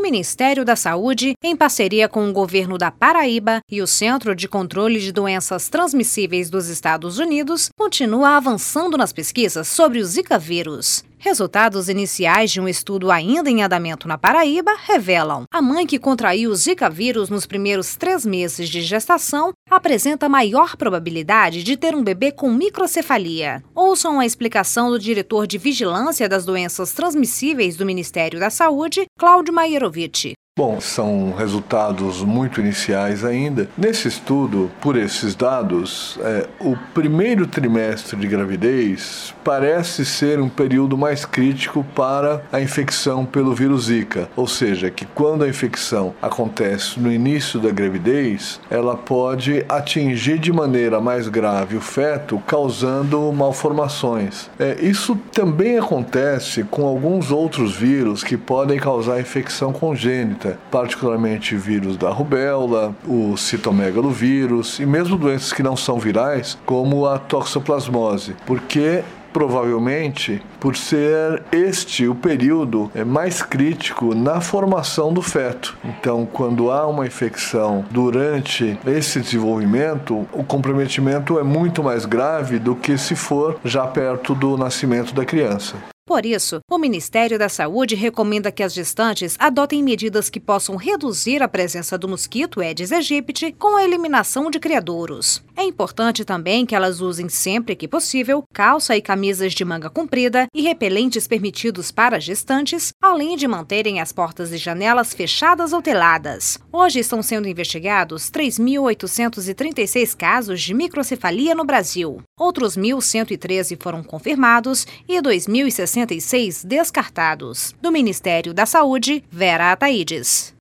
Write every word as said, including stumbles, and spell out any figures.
Ministério da Saúde, em parceria com o governo da Paraíba e o Centro de Controle de Doenças Transmissíveis dos Estados Unidos, continua avançando nas pesquisas sobre o Zika vírus. Resultados iniciais de um estudo ainda em andamento na Paraíba revelam: a mãe que contraiu o Zika vírus nos primeiros três meses de gestação apresenta maior probabilidade de ter um bebê com microcefalia. Ouçam a explicação do diretor de Vigilância das Doenças Transmissíveis do Ministério da Saúde, Cláudio Maierovitch. Bom, são resultados muito iniciais ainda. Nesse estudo, por esses dados, é, o primeiro trimestre de gravidez parece ser um período mais crítico para a infecção pelo vírus Zika. Ou seja, que quando a infecção acontece no início da gravidez, ela pode atingir de maneira mais grave o feto, causando malformações. É, isso também acontece com alguns outros vírus que podem causar infecção congênita, particularmente vírus da rubéola, o citomegalovírus e mesmo doenças que não são virais, como a toxoplasmose, porque provavelmente por ser este o período mais crítico na formação do feto. Então, quando há uma infecção durante esse desenvolvimento, o comprometimento é muito mais grave do que se for já perto do nascimento da criança. Por isso, o Ministério da Saúde recomenda que as gestantes adotem medidas que possam reduzir a presença do mosquito Aedes aegypti com a eliminação de criadouros. É importante também que elas usem sempre que possível calça e camisas de manga comprida e repelentes permitidos para gestantes, além de manterem as portas e janelas fechadas ou teladas. Hoje estão sendo investigados três mil oitocentos e trinta e seis casos de microcefalia no Brasil. Outros mil cento e treze foram confirmados e dois mil e sessenta e seis descartados. Do Ministério da Saúde, Vera Ataides.